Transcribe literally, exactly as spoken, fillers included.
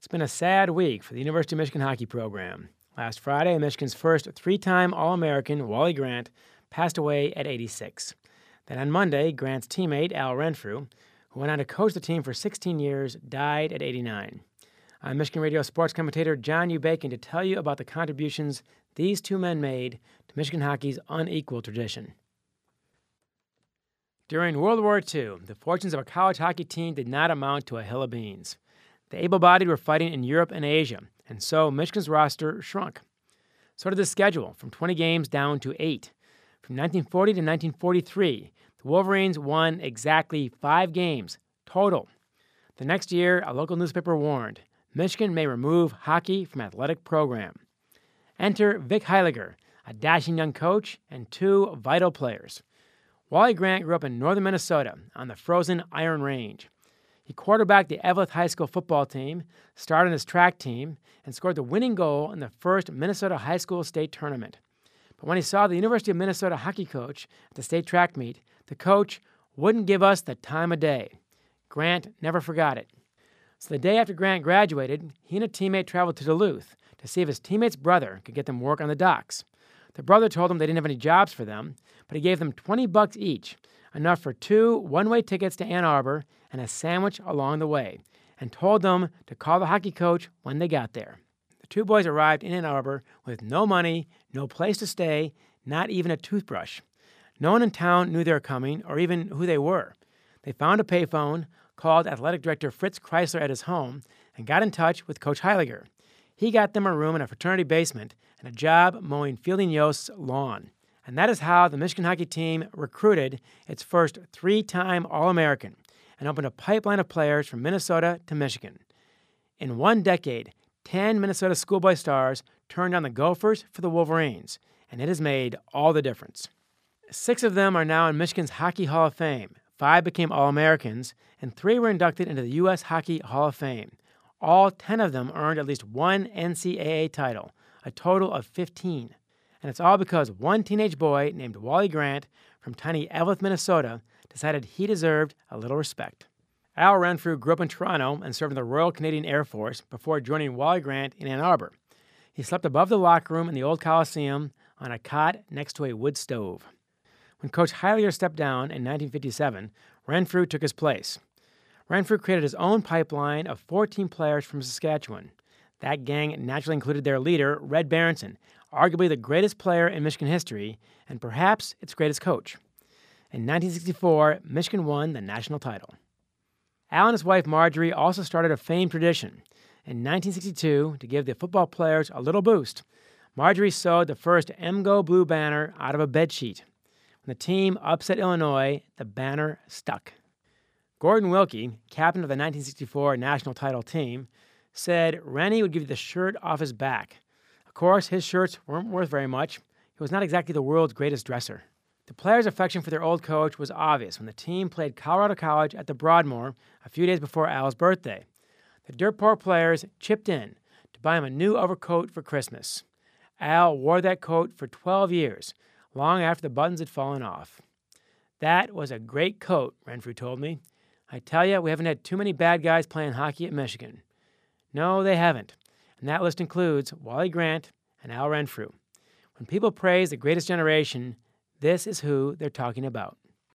It's been a sad week for the University of Michigan hockey program. Last Friday, Michigan's first three-time All-American, Wally Grant, passed away at eighty-six. Then on Monday, Grant's teammate, Al Renfrew, who went on to coach the team for sixteen years, died at eighty-nine. I'm Michigan Radio sports commentator John U. Bacon to tell you about the contributions these two men made to Michigan hockey's unequal tradition. During World War Two, the fortunes of a college hockey team did not amount to a hill of beans. The able-bodied were fighting in Europe and Asia, and so Michigan's roster shrunk. So did the schedule, from twenty games down to eight. From nineteen forty to nineteen forty-three, the Wolverines won exactly five games total. The next year, a local newspaper warned, Michigan may remove hockey from athletic program. Enter Vic Heiliger, a dashing young coach, and two vital players. Wally Grant grew up in northern Minnesota on the frozen Iron Range. He quarterbacked the Eveleth High School football team, started on his track team, and scored the winning goal in the first Minnesota High School state tournament. But when he saw the University of Minnesota hockey coach at the state track meet, the coach wouldn't give us the time of day. Grant never forgot it. So the day after Grant graduated, he and a teammate traveled to Duluth to see if his teammate's brother could get them work on the docks. The brother told them they didn't have any jobs for them, but he gave them twenty bucks each, enough for two one-way tickets to Ann Arbor and a sandwich along the way, and told them to call the hockey coach when they got there. The two boys arrived in Ann Arbor with no money, no place to stay, not even a toothbrush. No one in town knew they were coming or even who they were. They found a payphone, called athletic director Fritz Chrysler at his home, and got in touch with Coach Heiliger. He got them a room in a fraternity basement and a job mowing Fielding Yost's lawn. And that is how the Michigan hockey team recruited its first three-time All-American and opened a pipeline of players from Minnesota to Michigan. In one decade, ten Minnesota schoolboy stars turned on the Gophers for the Wolverines, and it has made all the difference. Six of them are now in Michigan's Hockey Hall of Fame. Five became All-Americans, and three were inducted into the U S Hockey Hall of Fame. All ten of them earned at least one N C double A title, a total of fifteen. And it's all because one teenage boy named Wally Grant from tiny Eveleth, Minnesota, decided he deserved a little respect. Al Renfrew grew up in Toronto and served in the Royal Canadian Air Force before joining Wally Grant in Ann Arbor. He slept above the locker room in the old Coliseum on a cot next to a wood stove. When Coach Heiliger stepped down in nineteen fifty-seven, Renfrew took his place. Renfrew created his own pipeline of fourteen players from Saskatchewan. That gang naturally included their leader, Red Berenson, arguably the greatest player in Michigan history and perhaps its greatest coach. In nineteen sixty-four, Michigan won the national title. Al and his wife Marjorie also started a famed tradition. In nineteen sixty-two, to give the football players a little boost, Marjorie sewed the first M G O blue banner out of a bedsheet. When the team upset Illinois, the banner stuck. Gordon Wilkie, captain of the nineteen sixty-four national title team, said Rennie would give you the shirt off his back. Of course, his shirts weren't worth very much. He was not exactly the world's greatest dresser. The players' affection for their old coach was obvious when the team played Colorado College at the Broadmoor a few days before Al's birthday. The dirt poor players chipped in to buy him a new overcoat for Christmas. Al wore that coat for twelve years, long after the buttons had fallen off. That was a great coat, Renfrew told me. I tell you, we haven't had too many bad guys playing hockey at Michigan. No, they haven't. And that list includes Wally Grant and Al Renfrew. When people praise the greatest generation, this is who they're talking about.